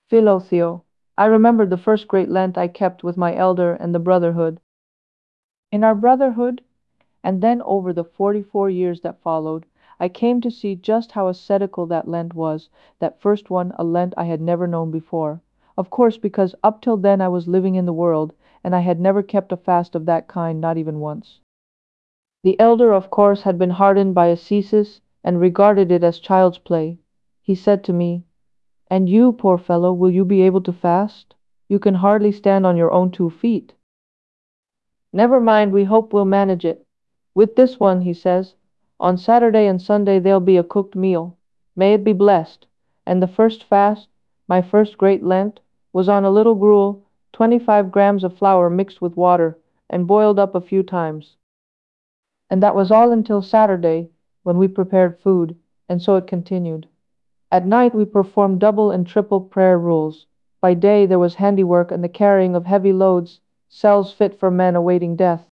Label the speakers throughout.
Speaker 1: Philotheo. I remembered the first great Lent I kept with my elder and the brotherhood. In our brotherhood, and then over the 44 years that followed, I came to see just how ascetical that Lent was, that first one, a Lent I had never known before. Of course, because up till then I was living in the world, and I had never kept a fast of that kind, not even once. The elder, of course, had been hardened by ascesis, and regarded it as child's play. He said to me, "And you, poor fellow, will you be able to fast? You can hardly stand on your own 2 feet." "Never mind, we hope we'll manage it. With this one," he says, "on Saturday and Sunday there'll be a cooked meal. May it be blessed. And the first fast, my first great Lent, was on a little gruel, 25 grams of flour mixed with water, and boiled up a few times. And that was all until Saturday, when we prepared food, and so it continued. At night we performed double and triple prayer rules. By day there was handiwork and the carrying of heavy loads, cells fit for men awaiting death.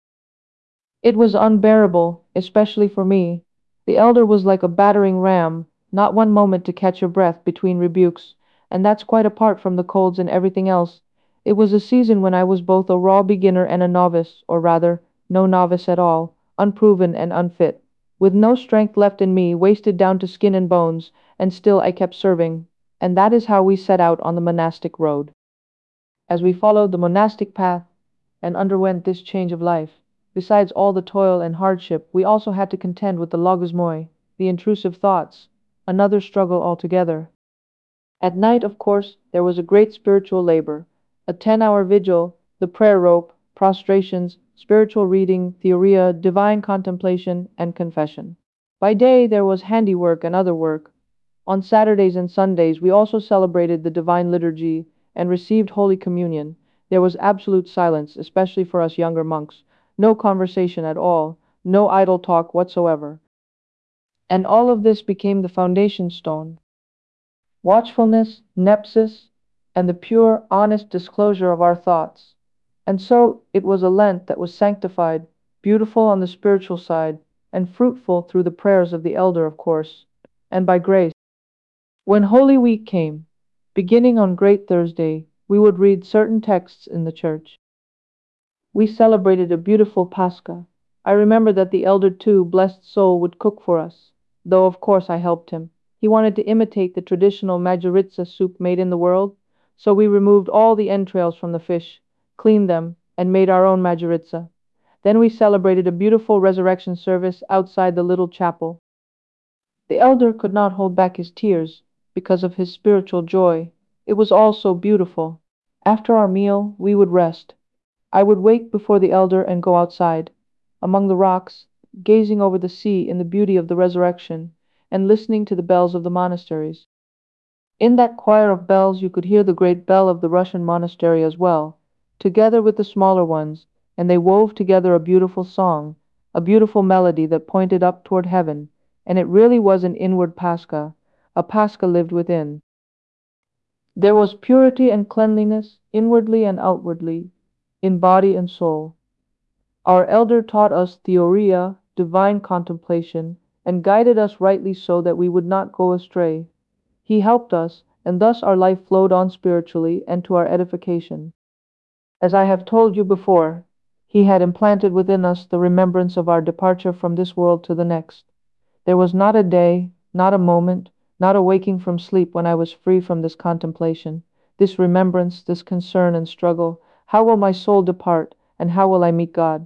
Speaker 1: It was unbearable, especially for me. The elder was like a battering ram, not one moment to catch your breath between rebukes, and that's quite apart from the colds and everything else. It was a season when I was both a raw beginner and a novice, or rather, no novice at all, unproven and unfit, with no strength left in me, wasted down to skin and bones, and still I kept serving. And that is how we set out on the monastic road. As we followed the monastic path and underwent this change of life, besides all the toil and hardship, we also had to contend with the logosmoi, the intrusive thoughts, another struggle altogether. At night, of course, there was a great spiritual labor, a 10-hour vigil, the prayer rope, prostrations, spiritual reading, theoria, divine contemplation, and confession. By day there was handiwork and other work. On Saturdays and Sundays we also celebrated the Divine Liturgy and received Holy Communion. There was absolute silence, especially for us younger monks, no conversation at all, no idle talk whatsoever. And all of this became the foundation stone. Watchfulness, nepsis, and the pure, honest disclosure of our thoughts. And so it was a Lent that was sanctified, beautiful on the spiritual side, and fruitful through the prayers of the elder, of course, and by grace. When Holy Week came, beginning on Great Thursday, we would read certain texts in the church. We celebrated a beautiful Pascha. I remember that the elder too, blessed soul, would cook for us, though of course I helped him. He wanted to imitate the traditional majoritza soup made in the world, so we removed all the entrails from the fish, cleaned them, and made our own majoritza. Then we celebrated a beautiful resurrection service outside the little chapel. The elder could not hold back his tears because of his spiritual joy. It was all so beautiful. After our meal, we would rest. I would wake before the elder and go outside, among the rocks, gazing over the sea in the beauty of the resurrection, and listening to the bells of the monasteries. In that choir of bells you could hear the great bell of the Russian monastery as well, together with the smaller ones, and they wove together a beautiful song, a beautiful melody that pointed up toward heaven, and it really was an inward Pascha, a Pascha lived within. There was purity and cleanliness, inwardly and outwardly, in body and soul. Our elder taught us theoria, divine contemplation, and guided us rightly so that we would not go astray. He helped us, and thus our life flowed on spiritually and to our edification. As I have told you before, he had implanted within us the remembrance of our departure from this world to the next. There was not a day, not a moment, not a waking from sleep when I was free from this contemplation, this remembrance, this concern and struggle. How will my soul depart, and how will I meet God?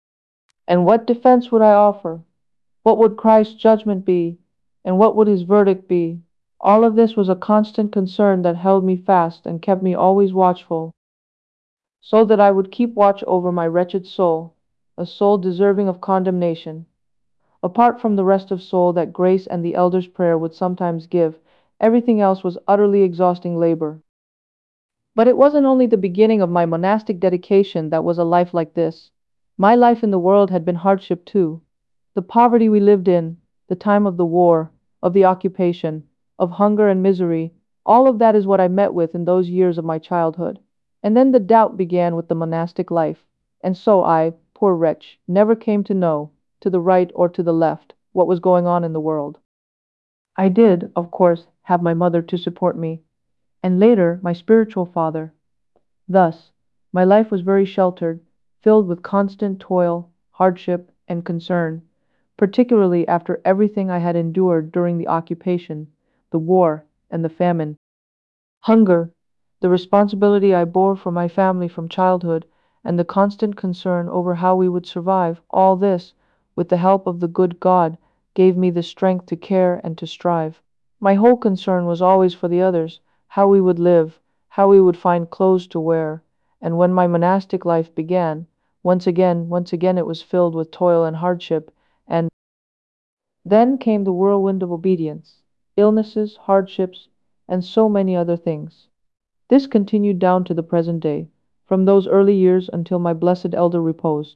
Speaker 1: And what defense would I offer? What would Christ's judgment be, and what would his verdict be? All of this was a constant concern that held me fast and kept me always watchful, so that I would keep watch over my wretched soul, a soul deserving of condemnation. Apart from the rest of soul that grace and the elder's prayer would sometimes give, everything else was utterly exhausting labor. But it wasn't only the beginning of my monastic dedication that was a life like this. My life in the world had been hardship too. The poverty we lived in, the time of the war, of the occupation, of hunger and misery, all of that is what I met with in those years of my childhood. And then the doubt began with the monastic life, and so I, poor wretch, never came to know, to the right or to the left, what was going on in the world. I did, of course, have my mother to support me. and later my spiritual father. Thus, my life was very sheltered, filled with constant toil, hardship, and concern, particularly after everything I had endured during the occupation, the war, and the famine. Hunger, the responsibility I bore for my family from childhood, and the constant concern over how we would survive, all this, with the help of the good God, gave me the strength to care and to strive. My whole concern was always for the others, how we would live, how we would find clothes to wear, and when my monastic life began, once again it was filled with toil and hardship, and then came the whirlwind of obedience, illnesses, hardships, and so many other things. This continued down to the present day, from those early years until my blessed elder reposed.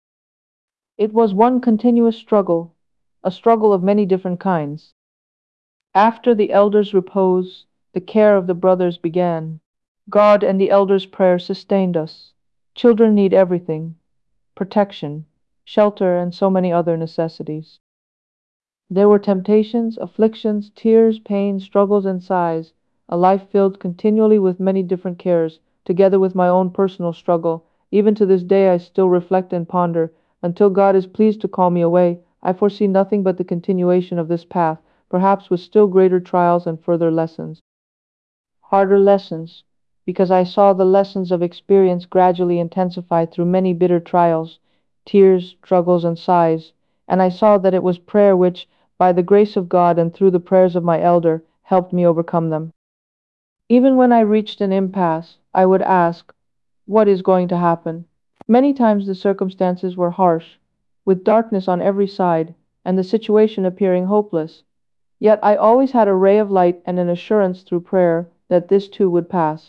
Speaker 1: It was one continuous struggle, a struggle of many different kinds. After the elder's repose, the care of the brothers began. God and the elder's prayer sustained us. Children need everything: protection, shelter, and so many other necessities. There were temptations, afflictions, tears, pains, struggles, and sighs, a life filled continually with many different cares, together with my own personal struggle. Even to this day I still reflect and ponder. Until God is pleased to call me away, I foresee nothing but the continuation of this path, perhaps with still greater trials and further lessons. Harder lessons, because I saw the lessons of experience gradually intensified through many bitter trials, tears, struggles, and sighs, and I saw that it was prayer which, by the grace of God and through the prayers of my elder, helped me overcome them. Even when I reached an impasse, I would ask, what is going to happen? Many times the circumstances were harsh, with darkness on every side, and the situation appearing hopeless. Yet I always had a ray of light and an assurance through prayer that this too would pass.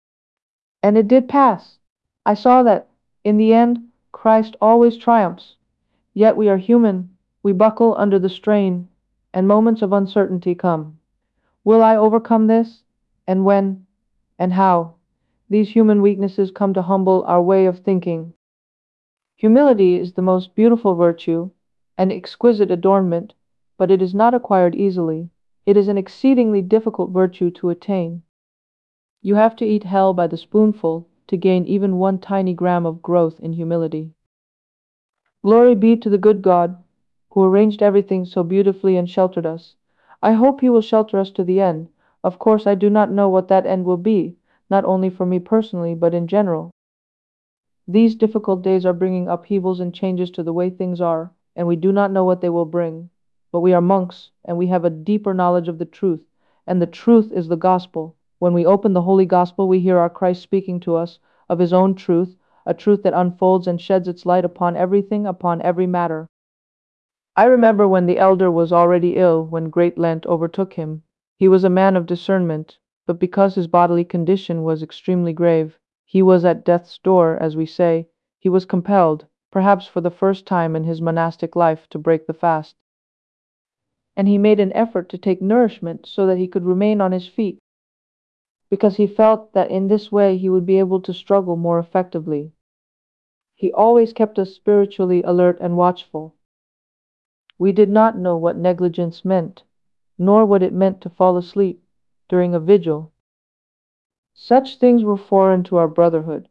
Speaker 1: And it did pass. I saw that, in the end, Christ always triumphs. Yet we are human, we buckle under the strain, and moments of uncertainty come. Will I overcome this? And when? And how? These human weaknesses come to humble our way of thinking. Humility is the most beautiful virtue, an exquisite adornment, but it is not acquired easily. It is an exceedingly difficult virtue to attain. You have to eat hell by the spoonful to gain even one tiny gram of growth in humility. Glory be to the good God, who arranged everything so beautifully and sheltered us. I hope He will shelter us to the end. Of course, I do not know what that end will be, not only for me personally, but in general. These difficult days are bringing upheavals and changes to the way things are, and we do not know what they will bring. But we are monks, and we have a deeper knowledge of the truth, and the truth is the gospel. When we open the Holy Gospel, we hear our Christ speaking to us of His own truth, a truth that unfolds and sheds its light upon everything, upon every matter. I remember when the elder was already ill when Great Lent overtook him. He was a man of discernment, but because his bodily condition was extremely grave, he was at death's door, as we say, he was compelled, perhaps for the first time in his monastic life, to break the fast. And he made an effort to take nourishment so that he could remain on his feet, because he felt that in this way he would be able to struggle more effectively. He always kept us spiritually alert and watchful. We did not know what negligence meant, nor what it meant to fall asleep during a vigil. Such things were foreign to our brotherhood.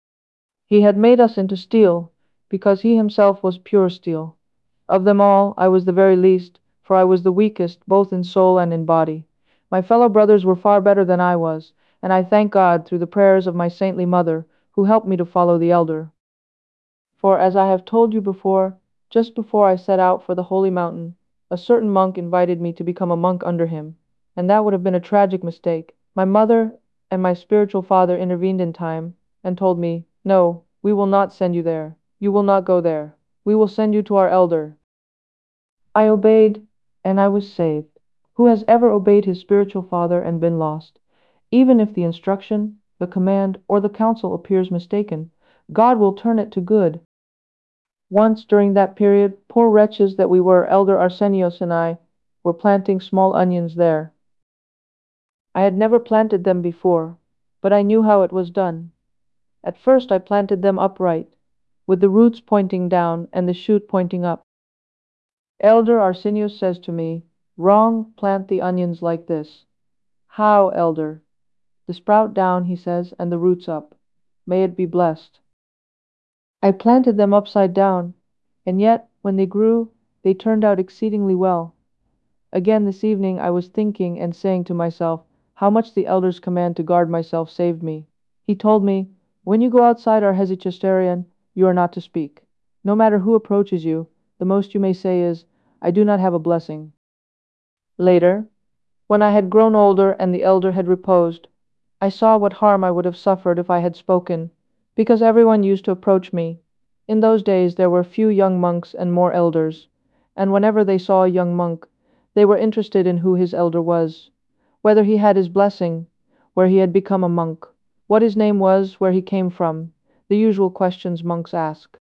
Speaker 1: He had made us into steel, because he himself was pure steel. Of them all, I was the very least, for I was the weakest, both in soul and in body. My fellow brothers were far better than I was, and I thank God, through the prayers of my saintly mother, who helped me to follow the elder. For, as I have told you before, just before I set out for the holy mountain, a certain monk invited me to become a monk under him, and that would have been a tragic mistake. My mother and my spiritual father intervened in time, and told me, "No, we will not send you there. You will not go there. We will send you to our elder." I obeyed, and I was saved. Who has ever obeyed his spiritual father and been lost? Even if the instruction, the command, or the counsel appears mistaken, God will turn it to good. Once during that period, poor wretches that we were, Elder Arsenios and I, were planting small onions there. I had never planted them before, but I knew how it was done. At first I planted them upright, with the roots pointing down and the shoot pointing up. Elder Arsenios says to me, "Wrong, plant the onions like this." "How, Elder?" The sprout down, he says, and the roots up. May it be blessed. I planted them upside down, and yet, when they grew, they turned out exceedingly well. Again this evening I was thinking and saying to myself how much the elder's command to guard myself saved me. He told me, "When you go outside our hesychasterion, you are not to speak. No matter who approaches you, the most you may say is, 'I do not have a blessing.'" Later, when I had grown older and the elder had reposed, I saw what harm I would have suffered if I had spoken, because everyone used to approach me. In those days there were few young monks and more elders, and whenever they saw a young monk, they were interested in who his elder was, whether he had his blessing, where he had become a monk, what his name was, where he came from, the usual questions monks ask.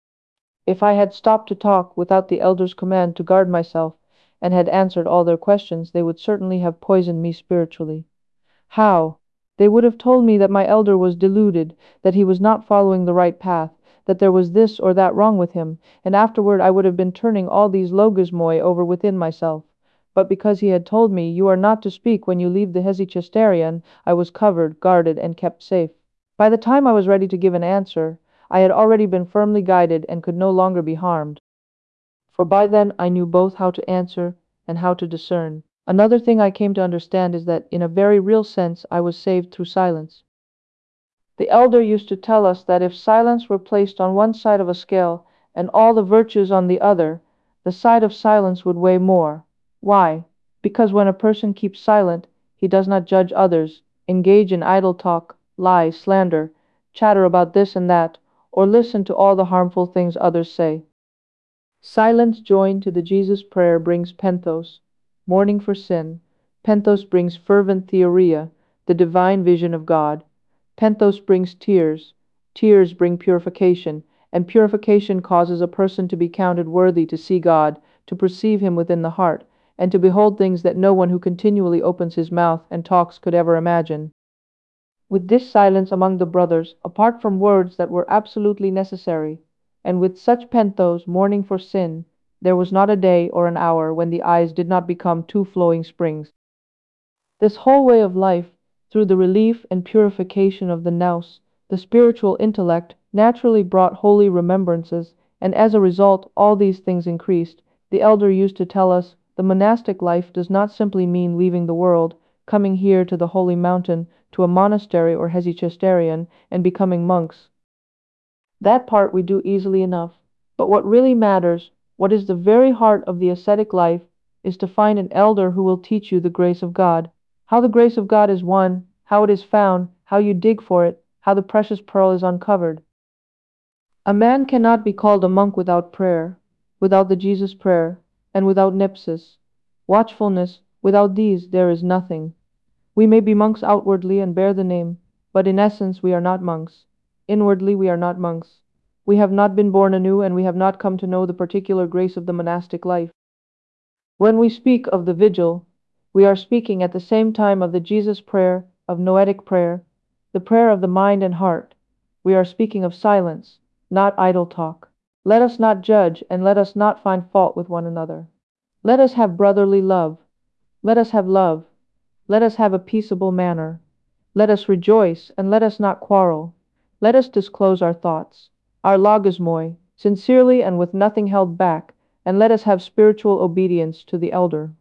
Speaker 1: If I had stopped to talk without the elder's command to guard myself, and had answered all their questions, they would certainly have poisoned me spiritually. How? They would have told me that my elder was deluded, that he was not following the right path, that there was this or that wrong with him, and afterward I would have been turning all these logismoi over within myself. But because he had told me, "You are not to speak when you leave the hesychasterion," I was covered, guarded, and kept safe. By the time I was ready to give an answer, I had already been firmly guided and could no longer be harmed. For by then I knew both how to answer and how to discern. Another thing I came to understand is that, in a very real sense, I was saved through silence. The elder used to tell us that if silence were placed on one side of a scale and all the virtues on the other, the side of silence would weigh more. Why? Because when a person keeps silent, he does not judge others, engage in idle talk, lie, slander, chatter about this and that, or listen to all the harmful things others say. Silence joined to the Jesus prayer brings penthos, mourning for sin. Penthos brings fervent theoria, the divine vision of God. Penthos brings tears. Tears bring purification, and purification causes a person to be counted worthy to see God, to perceive Him within the heart, and to behold things that no one who continually opens his mouth and talks could ever imagine. With this silence among the brothers, apart from words that were absolutely necessary, and with such penthos mourning for sin, there was not a day or an hour when the eyes did not become two flowing springs. This whole way of life, through the relief and purification of the nous, the spiritual intellect, naturally brought holy remembrances, and as a result all these things increased. The elder used to tell us, the monastic life does not simply mean leaving the world, coming here to the holy mountain, to a monastery or hesychasterion, and becoming monks. That part we do easily enough. But what really matters, what is the very heart of the ascetic life, is to find an elder who will teach you the grace of God. How the grace of God is won, how it is found, how you dig for it, how the precious pearl is uncovered. A man cannot be called a monk without prayer, without the Jesus prayer, and without nepsis, watchfulness. Without these there is nothing. We may be monks outwardly and bear the name, but in essence we are not monks. Inwardly we are not monks. We have not been born anew, and we have not come to know the particular grace of the monastic life. When we speak of the vigil, we are speaking at the same time of the Jesus prayer, of noetic prayer, the prayer of the mind and heart. We are speaking of silence, not idle talk. Let us not judge, and let us not find fault with one another. Let us have brotherly love. Let us have love. Let us have a peaceable manner. Let us rejoice, and let us not quarrel. Let us disclose our thoughts, our logismoi, sincerely and with nothing held back, and let us have spiritual obedience to the elder.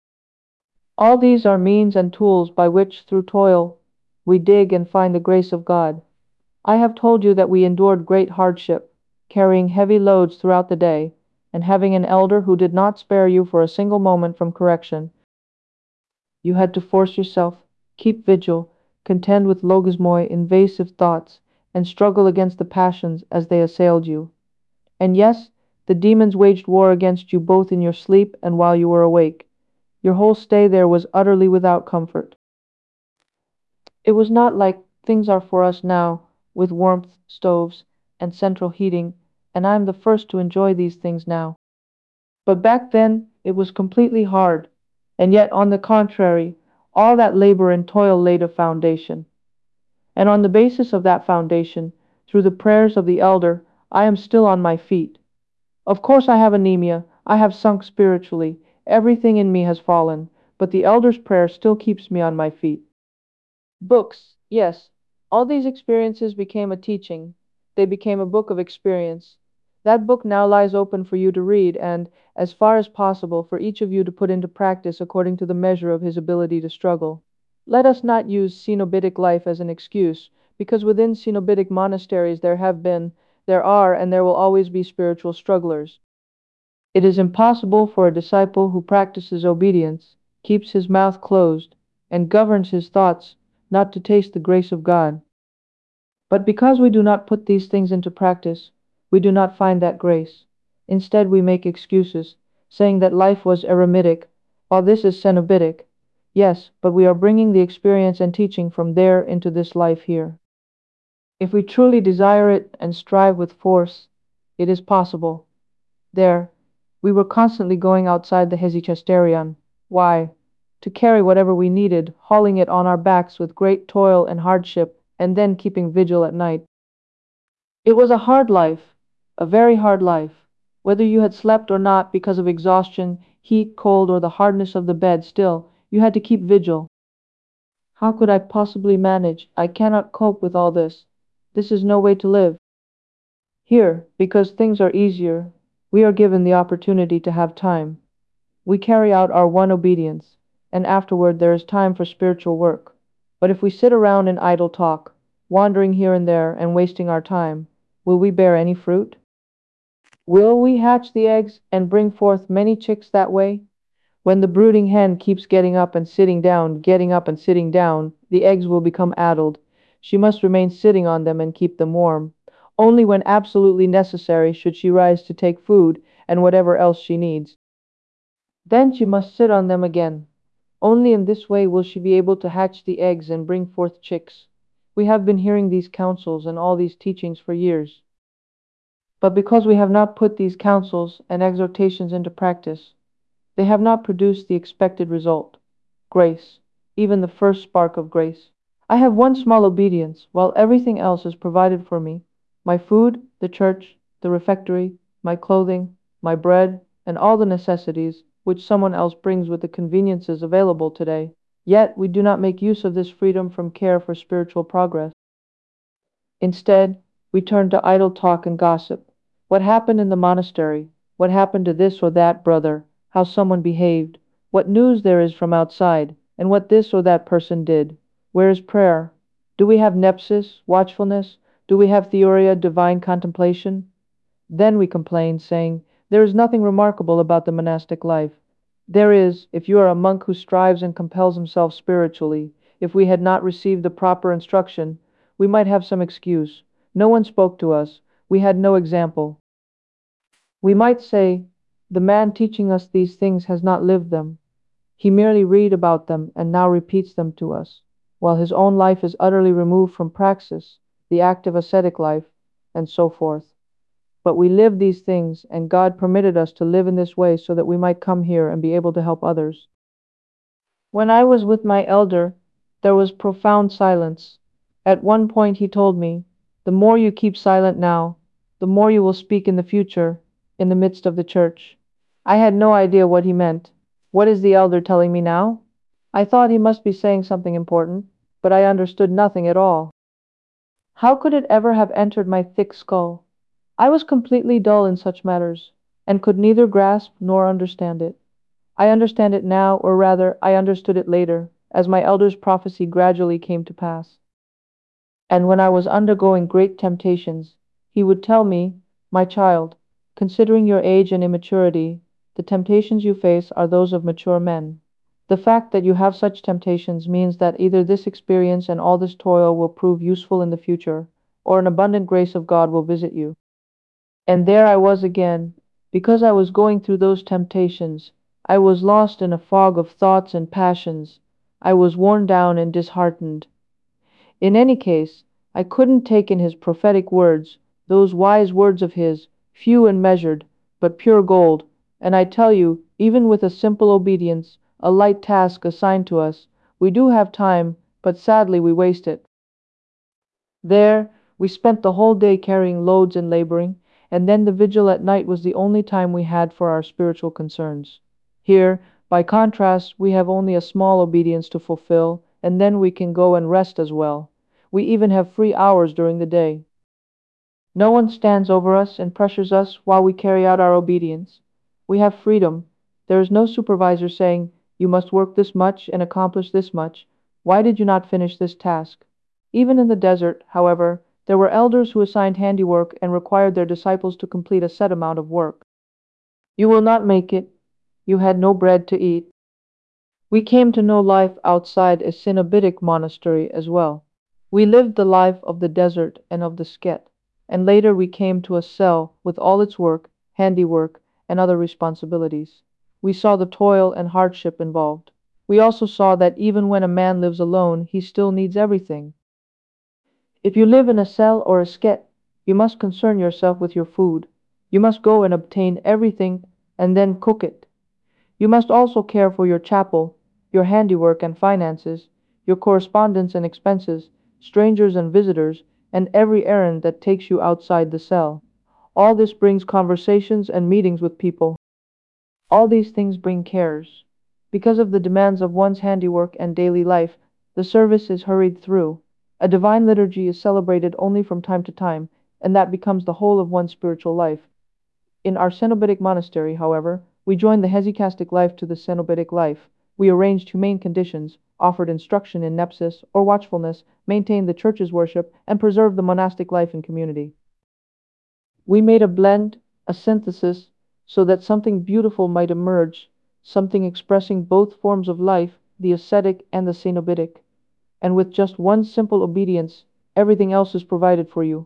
Speaker 1: All these are means and tools by which, through toil, we dig and find the grace of God. I have told you that we endured great hardship, carrying heavy loads throughout the day, and having an elder who did not spare you for a single moment from correction. You had to force yourself, keep vigil, contend with logismoi, invasive thoughts, and struggle against the passions as they assailed you. And yes, the demons waged war against you both in your sleep and while you were awake. Your whole stay there was utterly without comfort. It was not like things are for us now, with warmth, stoves, and central heating, and I am the first to enjoy these things now. But back then it was completely hard, and yet, on the contrary, all that labor and toil laid a foundation. And on the basis of that foundation, through the prayers of the elder, I am still on my feet. Of course I have anemia, I have sunk spiritually, everything in me has fallen, but the elder's prayer still keeps me on my feet. Books, yes. All these experiences became a teaching. They became a book of experience. That book now lies open for you to read and, as far as possible, for each of you to put into practice according to the measure of his ability to struggle. Let us not use Cenobitic life as an excuse, because within Cenobitic monasteries there have been, there are, and there will always be spiritual strugglers. It is impossible for a disciple who practices obedience, keeps his mouth closed, and governs his thoughts, not to taste the grace of God. But because we do not put these things into practice, we do not find that grace. Instead, we make excuses, saying that life was eremitic, while this is cenobitic. Yes, but we are bringing the experience and teaching from there into this life here. If we truly desire it and strive with force, it is possible. There, we were constantly going outside the Hesychasterion. Why? To carry whatever we needed, hauling it on our backs with great toil and hardship, and then keeping vigil at night. It was a hard life, a very hard life. Whether you had slept or not because of exhaustion, heat, cold, or the hardness of the bed, still, you had to keep vigil. How could I possibly manage? I cannot cope with all this. This is no way to live. Here, because things are easier, we are given the opportunity to have time. We carry out our one obedience, and afterward there is time for spiritual work. But if we sit around in idle talk, wandering here and there and wasting our time, will we bear any fruit? Will we hatch the eggs and bring forth many chicks that way? When the brooding hen keeps getting up and sitting down, getting up and sitting down, the eggs will become addled. She must remain sitting on them and keep them warm. Only when absolutely necessary should she rise to take food and whatever else she needs. Then she must sit on them again. Only in this way will she be able to hatch the eggs and bring forth chicks. We have been hearing these counsels and all these teachings for years. But because we have not put these counsels and exhortations into practice, they have not produced the expected result, grace, even the first spark of grace. I have one small obedience, while everything else is provided for me: my food, the church, the refectory, my clothing, my bread, and all the necessities which someone else brings with the conveniences available today. Yet we do not make use of this freedom from care for spiritual progress. Instead, we turn to idle talk and gossip. What happened in the monastery? What happened to this or that brother? How someone behaved? What news there is from outside? And what this or that person did? Where is prayer? Do we have nepsis, watchfulness? Do we have theoria, divine contemplation? Then we complain, saying, there is nothing remarkable about the monastic life. There is, if you are a monk who strives and compels himself spiritually. If we had not received the proper instruction, we might have some excuse. No one spoke to us. We had no example. We might say, the man teaching us these things has not lived them. He merely read about them and now repeats them to us, while his own life is utterly removed from praxis, the active ascetic life, and so forth. But we live these things, and God permitted us to live in this way so that we might come here and be able to help others. When I was with my elder, there was profound silence. At one point he told me, the more you keep silent now, the more you will speak in the future, in the midst of the church. I had no idea what he meant. What is the elder telling me now? I thought he must be saying something important, but I understood nothing at all. How could it ever have entered my thick skull? I was completely dull in such matters, and could neither grasp nor understand it. I understand it now, or rather, I understood it later, as my elder's prophecy gradually came to pass. And when I was undergoing great temptations, he would tell me, my child, considering your age and immaturity, the temptations you face are those of mature men. The fact that you have such temptations means that either this experience and all this toil will prove useful in the future, or an abundant grace of God will visit you. And there I was again, because I was going through those temptations. I was lost in a fog of thoughts and passions. I was worn down and disheartened. In any case, I couldn't take in his prophetic words, those wise words of his, few and measured, but pure gold. And I tell you, even with a simple obedience, a light task assigned to us, we do have time, but sadly we waste it. There, we spent the whole day carrying loads and laboring, and then the vigil at night was the only time we had for our spiritual concerns. Here, by contrast, we have only a small obedience to fulfill, and then we can go and rest as well. We even have free hours during the day. No one stands over us and pressures us while we carry out our obedience. We have freedom. There is no supervisor saying, "You must work this much and accomplish this much. Why did you not finish this task?" Even in the desert, however, there were elders who assigned handiwork and required their disciples to complete a set amount of work. You will not make it. You had no bread to eat. We came to know life outside a Cenobitic monastery as well. We lived the life of the desert and of the skete, and later we came to a cell with all its work, handiwork, and other responsibilities. We saw the toil and hardship involved. We also saw that even when a man lives alone, he still needs everything. If you live in a cell or a skete, you must concern yourself with your food. You must go and obtain everything and then cook it. You must also care for your chapel, your handiwork and finances, your correspondence and expenses, strangers and visitors, and every errand that takes you outside the cell. All this brings conversations and meetings with people. All these things bring cares. Because of the demands of one's handiwork and daily life, the service is hurried through. A divine liturgy is celebrated only from time to time, and that becomes the whole of one's spiritual life. In our Cenobitic monastery, however, we joined the hesychastic life to the Cenobitic life. We arranged humane conditions, offered instruction in nepsis or watchfulness, maintained the church's worship, and preserved the monastic life in community. We made a blend, a synthesis, so that something beautiful might emerge, something expressing both forms of life, the ascetic and the Cenobitic. And with just one simple obedience, everything else is provided for you.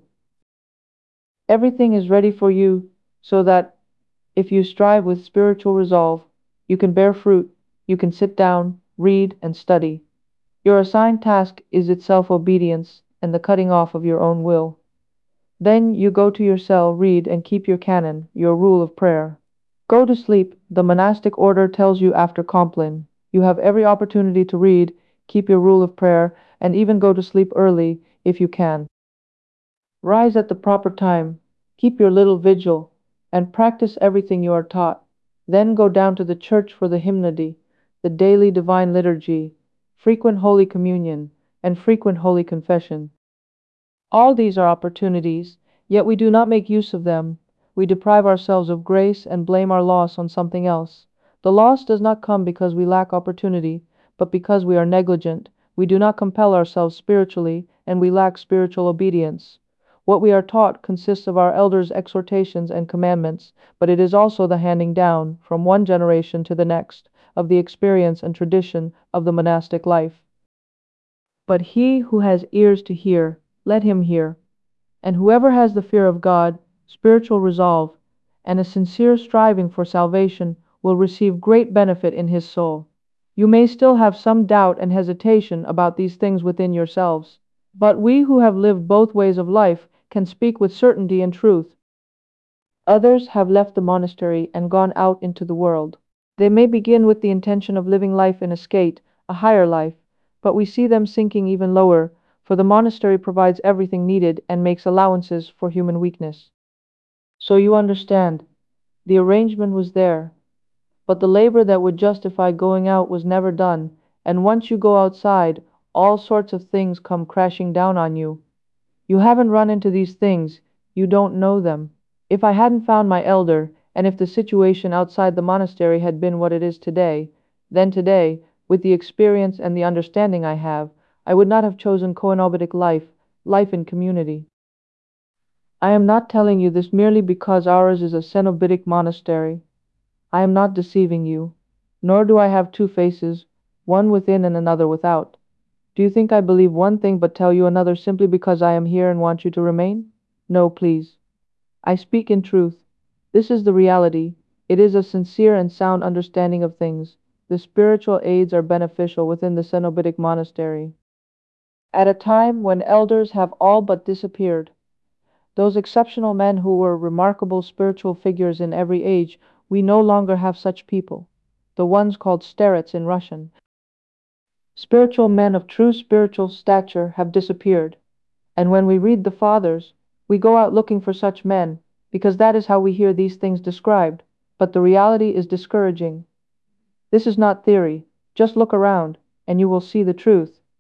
Speaker 1: Everything is ready for you, so that if you strive with spiritual resolve, you can bear fruit, you can sit down, read, and study. Your assigned task is itself obedience and the cutting off of your own will. Then you go to your cell, read, and keep your canon, your rule of prayer. Go to sleep, the monastic order tells you after Compline. You have every opportunity to read, keep your rule of prayer, and even go to sleep early if you can. Rise at the proper time, keep your little vigil, and practice everything you are taught. Then go down to the church for the hymnody, the daily divine liturgy, frequent Holy Communion, and frequent Holy Confession. All these are opportunities, yet we do not make use of them. We deprive ourselves of grace and blame our loss on something else. The loss does not come because we lack opportunity, but because we are negligent. We do not compel ourselves spiritually, and we lack spiritual obedience. What we are taught consists of our elders' exhortations and commandments, but it is also the handing down, from one generation to the next, of the experience and tradition of the monastic life. But he who has ears to hear, let him hear. And whoever has the fear of God, spiritual resolve, and a sincere striving for salvation will receive great benefit in his soul. You may still have some doubt and hesitation about these things within yourselves, but we who have lived both ways of life can speak with certainty and truth. Others have left the monastery and gone out into the world. They may begin with the intention of living life in a skete, a higher life, but we see them sinking even lower, for the monastery provides everything needed and makes allowances for human weakness. So you understand, the arrangement was there, but the labor that would justify going out was never done, and once you go outside, all sorts of things come crashing down on you. You haven't run into these things, you don't know them. If I hadn't found my elder, and if the situation outside the monastery had been what it is today, then today, with the experience and the understanding I have, I would not have chosen coenobitic life, life in community. I am not telling you this merely because ours is a Cenobitic monastery. I am not deceiving you, nor do I have two faces, one within and another without. Do you think I believe one thing but tell you another simply because I am here and want you to remain? No, please. I speak in truth. This is the reality. It is a sincere and sound understanding of things. The spiritual aids are beneficial within the Cenobitic monastery. At a time when elders have all but disappeared, those exceptional men who were remarkable spiritual figures in every age, we no longer have such people, the ones called starets in Russian. Spiritual men of true spiritual stature have disappeared, and when we read the Fathers, we go out looking for such men, because that is how we hear these things described, but the reality is discouraging. This is not theory. Just look around, and you will see the truth.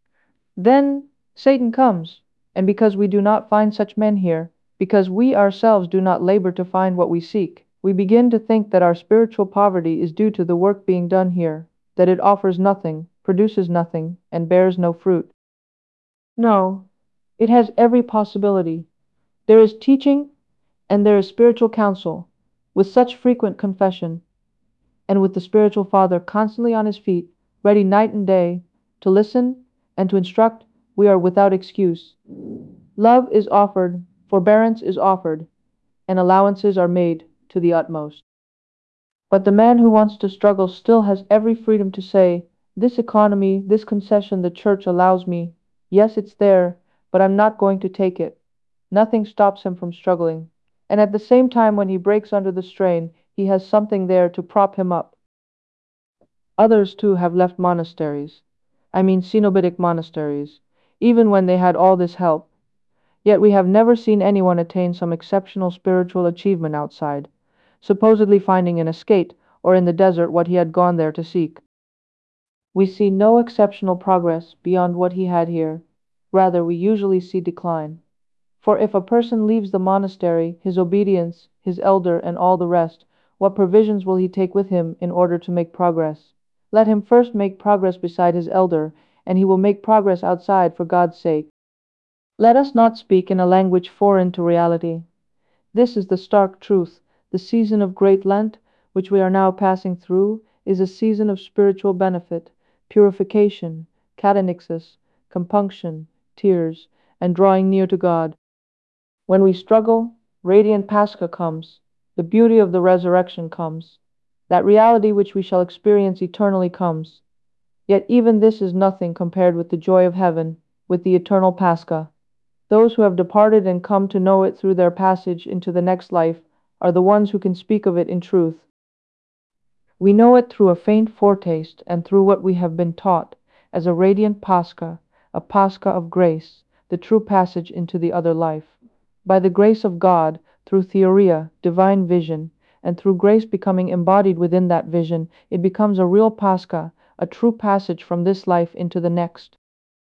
Speaker 1: Then Satan comes, and because we do not find such men here, because we ourselves do not labor to find what we seek, we begin to think that our spiritual poverty is due to the work being done here, that it offers nothing, produces nothing, and bears no fruit. No, it has every possibility. There is teaching and there is spiritual counsel, with such frequent confession, and with the spiritual father constantly on his feet, ready night and day to listen and to instruct, we are without excuse. Love is offered, forbearance is offered, and allowances are made to the utmost. But the man who wants to struggle still has every freedom to say, this economy, this concession the church allows me, yes, it's there, but I'm not going to take it. Nothing stops him from struggling. And at the same time, when he breaks under the strain, he has something there to prop him up. Others, too, have left monasteries. I mean Cenobitic monasteries, even when they had all this help. Yet we have never seen anyone attain some exceptional spiritual achievement outside, supposedly finding in a skate or in the desert what he had gone there to seek. We see no exceptional progress beyond what he had here. Rather, we usually see decline. For if a person leaves the monastery, his obedience, his elder, and all the rest, what provisions will he take with him in order to make progress? Let him first make progress beside his elder, and he will make progress outside for God's sake. Let us not speak in a language foreign to reality. This is the stark truth. The season of Great Lent, which we are now passing through, is a season of spiritual benefit, purification, catechsis, compunction, tears, and drawing near to God. When we struggle, radiant Pascha comes, the beauty of the resurrection comes, that reality which we shall experience eternally comes. Yet even this is nothing compared with the joy of heaven, with the eternal Pascha. Those who have departed and come to know it through their passage into the next life are the ones who can speak of it in truth. We know it through a faint foretaste and through what we have been taught as a radiant Pascha, a Pascha of grace, the true passage into the other life. By the grace of God, through theoria, divine vision, and through grace becoming embodied within that vision, it becomes a real Pascha, a true passage from this life into the next.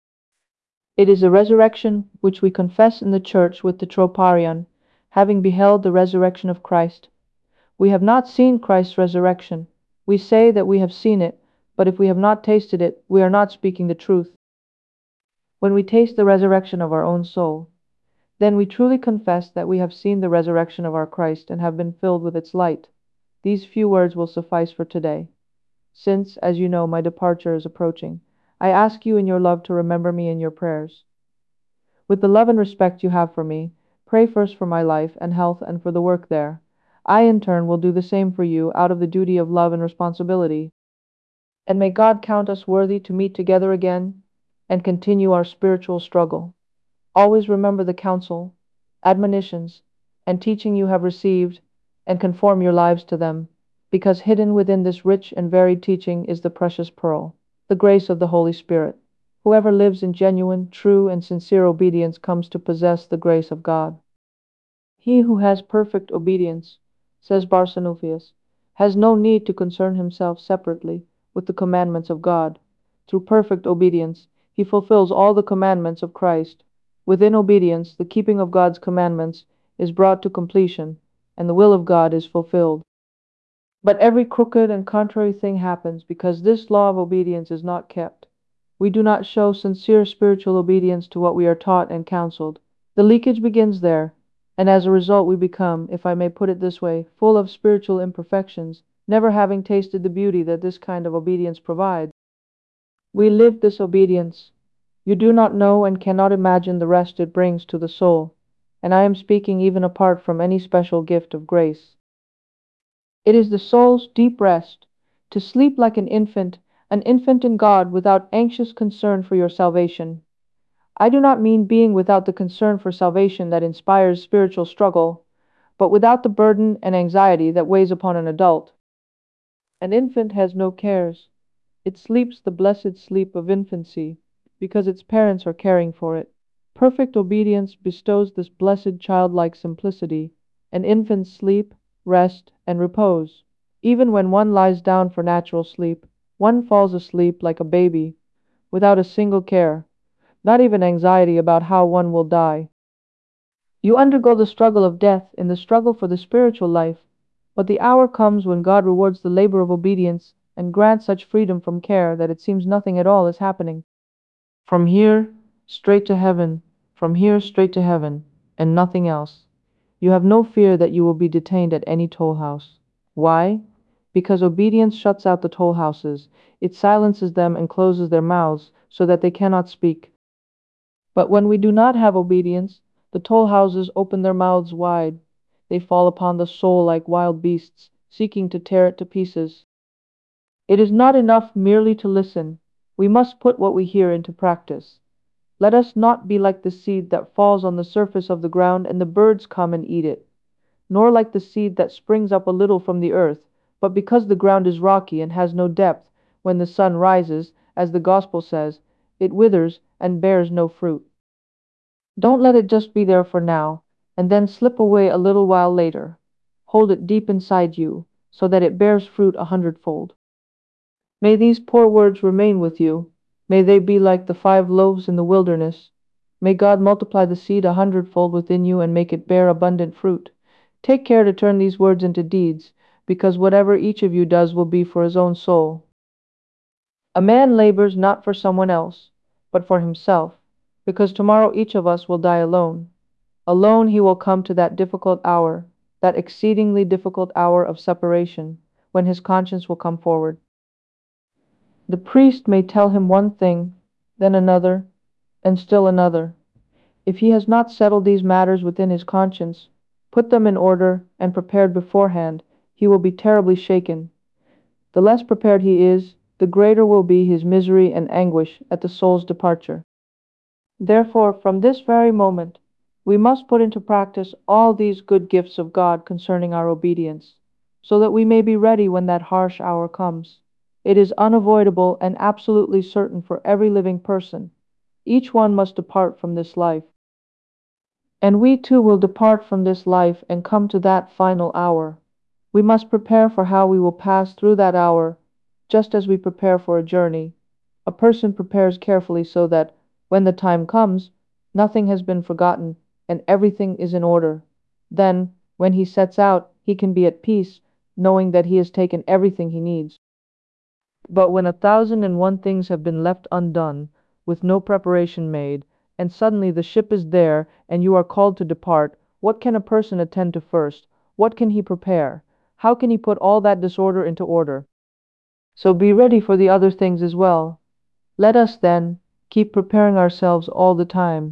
Speaker 1: It is a resurrection which we confess in the Church with the Troparion, having beheld the resurrection of Christ. We have not seen Christ's resurrection. We say that we have seen it, but if we have not tasted it, we are not speaking the truth. When we taste the resurrection of our own soul, then we truly confess that we have seen the resurrection of our Christ and have been filled with its light. These few words will suffice for today. Since, as you know, my departure is approaching, I ask you in your love to remember me in your prayers. With the love and respect you have for me, pray first for my life and health and for the work there. I, in turn, will do the same for you out of the duty of love and responsibility. And may God count us worthy to meet together again and continue our spiritual struggle. Always remember the counsel, admonitions, and teaching you have received, and conform your lives to them, because hidden within this rich and varied teaching is the precious pearl, the grace of the Holy Spirit. Whoever lives in genuine, true, and sincere obedience comes to possess the grace of God. He who has perfect obedience, says Barsanuphius, has no need to concern himself separately with the commandments of God. Through perfect obedience, he fulfills all the commandments of Christ. Within obedience, the keeping of God's commandments is brought to completion, and the will of God is fulfilled. But every crooked and contrary thing happens because this law of obedience is not kept. We do not show sincere spiritual obedience to what we are taught and counseled. The leakage begins there, and as a result we become, if I may put it this way, full of spiritual imperfections, never having tasted the beauty that this kind of obedience provides. We live this obedience. You do not know and cannot imagine the rest it brings to the soul, and I am speaking even apart from any special gift of grace. It is the soul's deep rest, to sleep like an infant in God without anxious concern for your salvation. I do not mean being without the concern for salvation that inspires spiritual struggle, but without the burden and anxiety that weighs upon an adult. An infant has no cares. It sleeps the blessed sleep of infancy, because its parents are caring for it. Perfect obedience bestows this blessed childlike simplicity, and infants sleep, rest, and repose. Even when one lies down for natural sleep, one falls asleep like a baby, without a single care, not even anxiety about how one will die. You undergo the struggle of death in the struggle for the spiritual life, but the hour comes when God rewards the labor of obedience and grants such freedom from care that it seems nothing at all is happening. From here straight to heaven, from here straight to heaven, and nothing else. You have no fear that you will be detained at any toll house. Why? Because obedience shuts out the toll houses. It silences them and closes their mouths so that they cannot speak. But when we do not have obedience, the toll houses open their mouths wide. They fall upon the soul like wild beasts, seeking to tear it to pieces. It is not enough merely to listen. We must put what we hear into practice. Let us not be like the seed that falls on the surface of the ground and the birds come and eat it, nor like the seed that springs up a little from the earth, but because the ground is rocky and has no depth, when the sun rises, as the Gospel says, it withers and bears no fruit. Don't let it just be there for now, and then slip away a little while later. Hold it deep inside you, so that it bears fruit 100-fold. May these poor words remain with you. May they be like the 5 loaves in the wilderness. May God multiply the seed 100-fold within you and make it bear abundant fruit. Take care to turn these words into deeds, because whatever each of you does will be for his own soul. A man labors not for someone else, but for himself, because tomorrow each of us will die alone. Alone he will come to that difficult hour, that exceedingly difficult hour of separation, when his conscience will come forward. The priest may tell him one thing, then another, and still another. If he has not settled these matters within his conscience, put them in order, and prepared beforehand, he will be terribly shaken. The less prepared he is, the greater will be his misery and anguish at the soul's departure. Therefore, from this very moment, we must put into practice all these good gifts of God concerning our obedience, so that we may be ready when that harsh hour comes. It is unavoidable and absolutely certain for every living person. Each one must depart from this life. And we too will depart from this life and come to that final hour. We must prepare for how we will pass through that hour, just as we prepare for a journey. A person prepares carefully so that, when the time comes, nothing has been forgotten and everything is in order. Then, when he sets out, he can be at peace, knowing that he has taken everything he needs. But when 1,001 things have been left undone, with no preparation made, and suddenly the ship is there, and you are called to depart, what can a person attend to first? What can he prepare? How can he put all that disorder into order? So be ready for the other things as well. Let us, then, keep preparing ourselves all the time.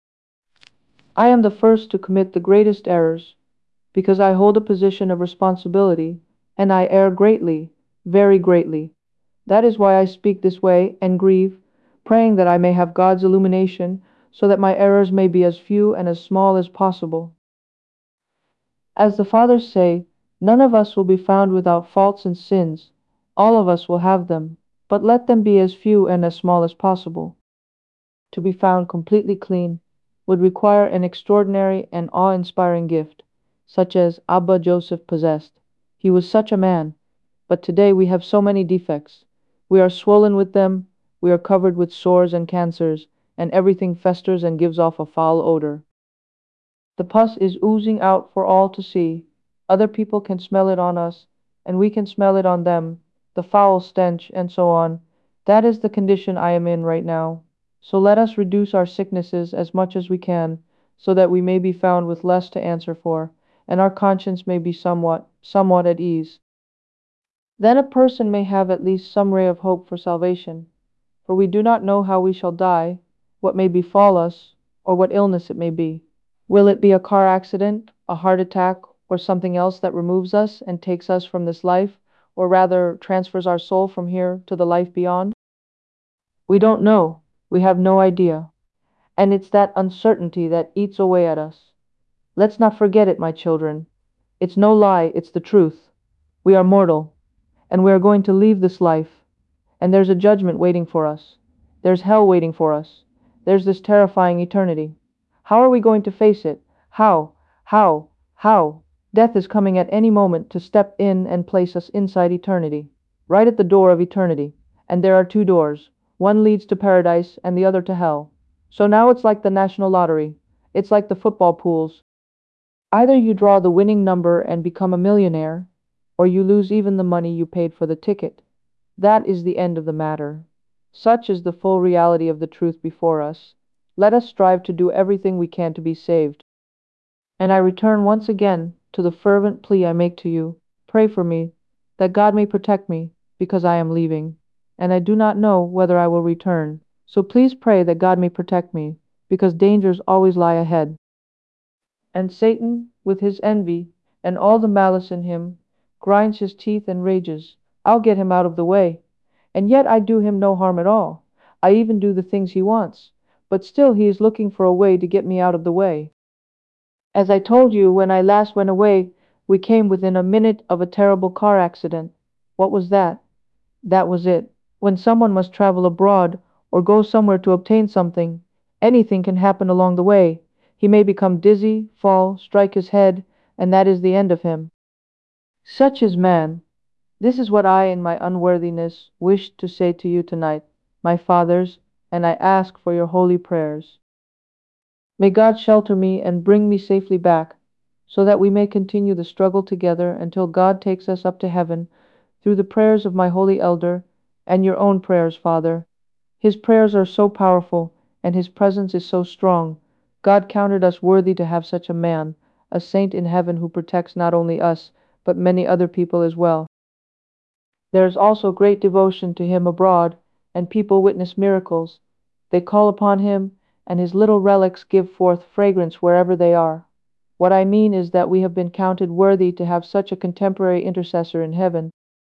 Speaker 1: I am the first to commit the greatest errors, because I hold a position of responsibility, and I err greatly, very greatly. That is why I speak this way and grieve, praying that I may have God's illumination, so that my errors may be as few and as small as possible. As the Fathers say, none of us will be found without faults and sins. All of us will have them, but let them be as few and as small as possible. To be found completely clean would require an extraordinary and awe-inspiring gift, such as Abba Joseph possessed. He was such a man, but today we have so many defects. We are swollen with them, we are covered with sores and cancers, and everything festers and gives off a foul odor. The pus is oozing out for all to see. Other people can smell it on us, and we can smell it on them, the foul stench, and so on. That is the condition I am in right now. So let us reduce our sicknesses as much as we can, so that we may be found with less to answer for, and our conscience may be somewhat at ease. Then a person may have at least some ray of hope for salvation, for we do not know how we shall die, what may befall us, or what illness it may be. Will it be a car accident, a heart attack, or something else that removes us and takes us from this life, or rather transfers our soul from here to the life beyond? We don't know. We have no idea. And it's that uncertainty that eats away at us. Let's not forget it, my children. It's no lie, it's the truth. We are mortal, and we are going to leave this life. And there's a judgment waiting for us. There's hell waiting for us. There's this terrifying eternity. How are we going to face it? How? How? Death is coming at any moment to step in and place us inside eternity, right at the door of eternity. And there are 2 doors. One leads to paradise and the other to hell. So now it's like the national lottery. It's like the football pools. Either you draw the winning number and become a millionaire, or you lose even the money you paid for the ticket. That is the end of the matter. Such is the full reality of the truth before us. Let us strive to do everything we can to be saved. And I return once again to the fervent plea I make to you. Pray for me, that God may protect me, because I am leaving, and I do not know whether I will return. So please pray that God may protect me, because dangers always lie ahead. And Satan, with his envy, and all the malice in him, grinds his teeth and rages. I'll get him out of the way. And yet I do him no harm at all. I even do the things he wants. But still he is looking for a way to get me out of the way. As I told you when I last went away, we came within a minute of a terrible car accident. What was that? That was it. When someone must travel abroad or go somewhere to obtain something, anything can happen along the way. He may become dizzy, fall, strike his head, and that is the end of him. Such is man. This is what I, in my unworthiness, wish to say to you tonight, my fathers, and I ask for your holy prayers. May God shelter me and bring me safely back, so that we may continue the struggle together until God takes us up to heaven through the prayers of my holy elder and your own prayers, Father. His prayers are so powerful, and his presence is so strong. God counted us worthy to have such a man, a saint in heaven who protects not only us, but many other people as well. There is also great devotion to him abroad, and people witness miracles. They call upon him, and his little relics give forth fragrance wherever they are. What I mean is that we have been counted worthy to have such a contemporary intercessor in heaven.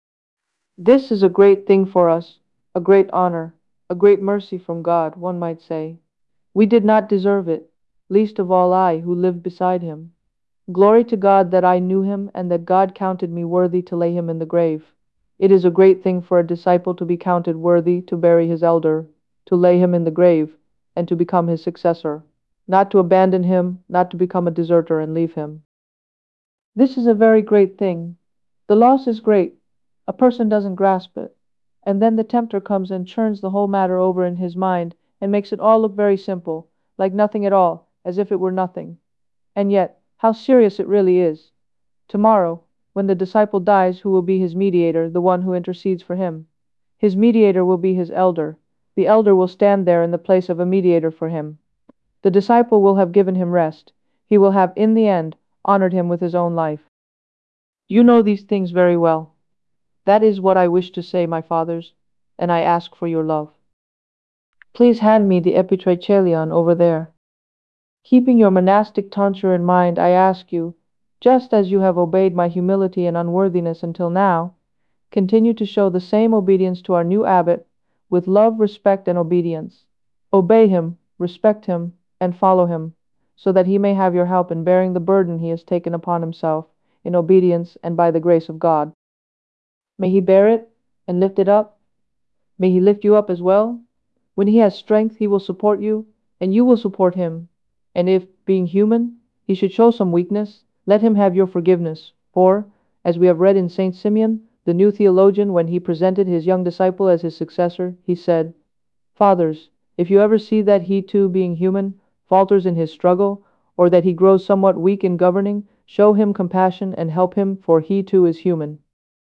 Speaker 1: This is a great thing for us, a great honor, a great mercy from God, one might say. We did not deserve it, least of all I, who lived beside him. Glory to God that I knew him, and that God counted me worthy to lay him in the grave. It is a great thing for a disciple to be counted worthy to bury his elder, to lay him in the grave, and to become his successor, not to abandon him, not to become a deserter and leave him. This is a very great thing. The loss is great. A person doesn't grasp it. And then the tempter comes and churns the whole matter over in his mind and makes it all look very simple, like nothing at all, as if it were nothing. And yet, how serious it really is. Tomorrow, when the disciple dies, who will be his mediator, the one who intercedes for him? His mediator will be his elder. The elder will stand there in the place of a mediator for him. The disciple will have given him rest. He will have, in the end, honored him with his own life. You know these things very well. That is what I wish to say, my fathers, and I ask for your love. Please hand me the Epitrachelion over there. Keeping your monastic tonsure in mind, I ask you, just as you have obeyed my humility and unworthiness until now, continue to show the same obedience to our new abbot, with love, respect, and obedience. Obey him, respect him, and follow him, so that he may have your help in bearing the burden he has taken upon himself, in obedience and by the grace of God. May he bear it and lift it up. May he lift you up as well. When he has strength, he will support you, and you will support him. And if, being human, he should show some weakness, let him have your forgiveness. For, as we have read in Saint Simeon, the new theologian, when he presented his young disciple as his successor, he said, Fathers, if you ever see that he too, being human, falters in his struggle, or that he grows somewhat weak in governing, show him compassion and help him, for he too is human.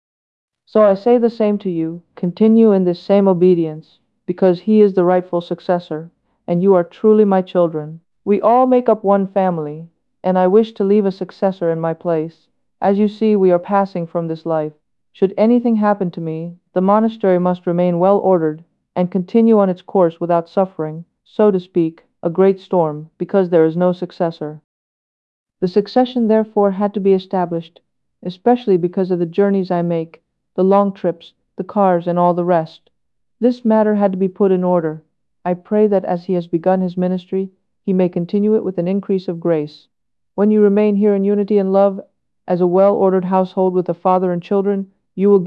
Speaker 1: So I say the same to you, continue in this same obedience, because he is the rightful successor, and you are truly my children. We all make up one family, and I wish to leave a successor in my place. As you see, we are passing from this life. Should anything happen to me, the monastery must remain well ordered, and continue on its course without suffering, so to speak, a great storm, because there is no successor. The succession therefore had to be established, especially because of the journeys I make, the long trips, the cars, and all the rest. This matter had to be put in order. I pray that as he has begun his ministry, he may continue it with an increase of grace. When you remain here in unity and love, as a well-ordered household with a father and children, you will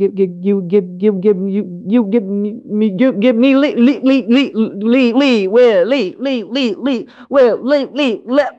Speaker 1: give me give me lee well lee well lee let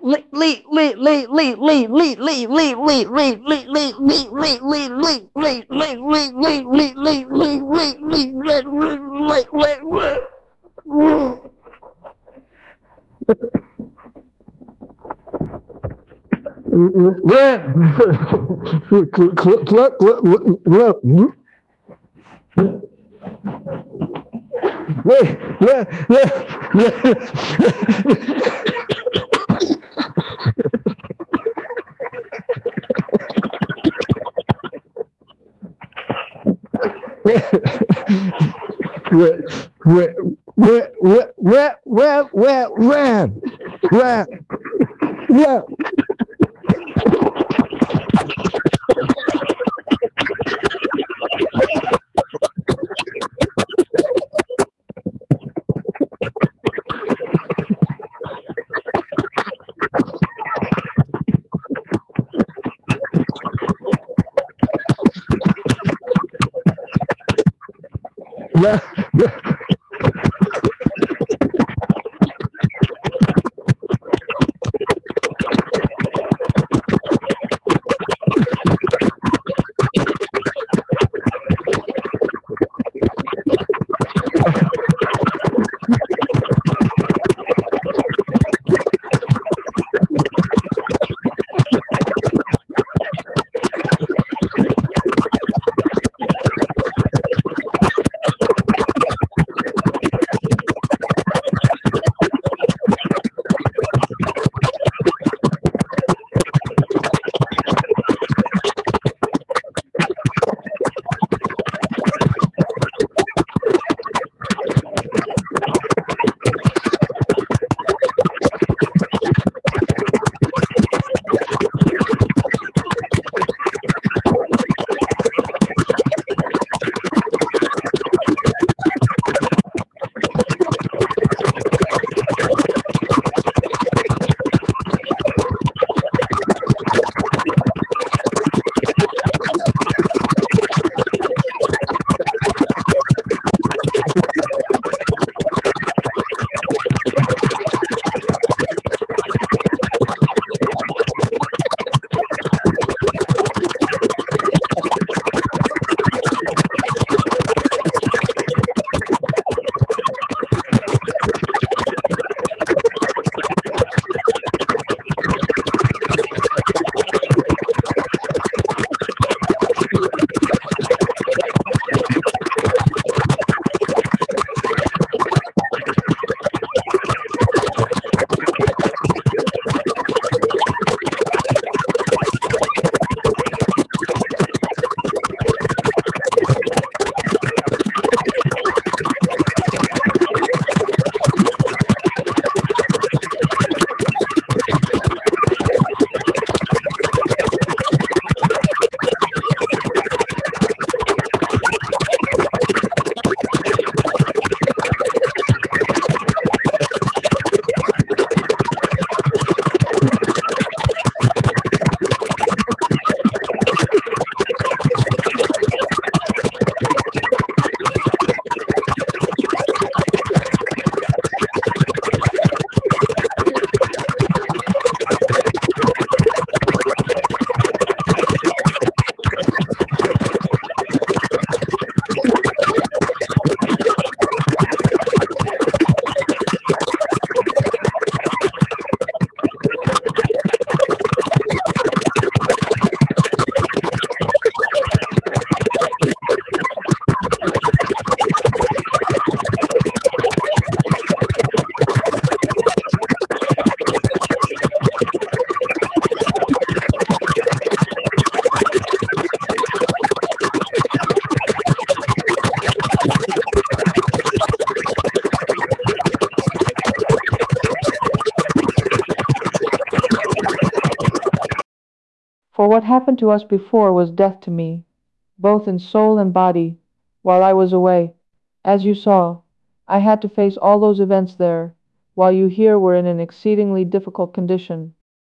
Speaker 1: For what happened to us before was death to me, both in soul and body, while I was away. As you saw, I had to face all those events there, while you here were in an exceedingly difficult condition.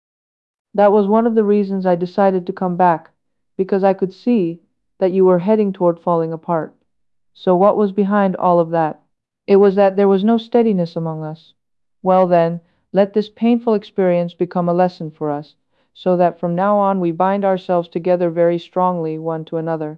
Speaker 1: That was one of the reasons I decided to come back, because I could see that you were heading toward falling apart. So what was behind all of that? It was that there was no steadiness among us. Well, then, let this painful experience become a lesson for us, so that from now on we bind ourselves together very strongly one to another.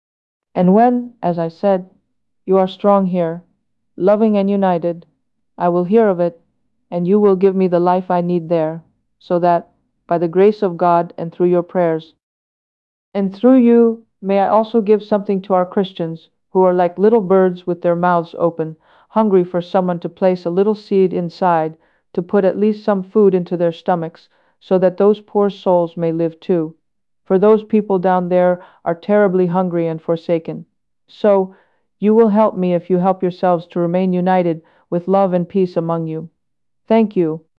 Speaker 1: And when, as I said, you are strong here, loving and united, I will hear of it, and you will give me the life I need there, so that, by the grace of God and through your prayers, and through you, may I also give something to our Christians, who are like little birds with their mouths open, hungry for someone to place a little seed inside, to put at least some food into their stomachs, so that those poor souls may live too. For those people down there are terribly hungry and forsaken. So, you will help me if you help yourselves to remain united with love and peace among you. Thank you.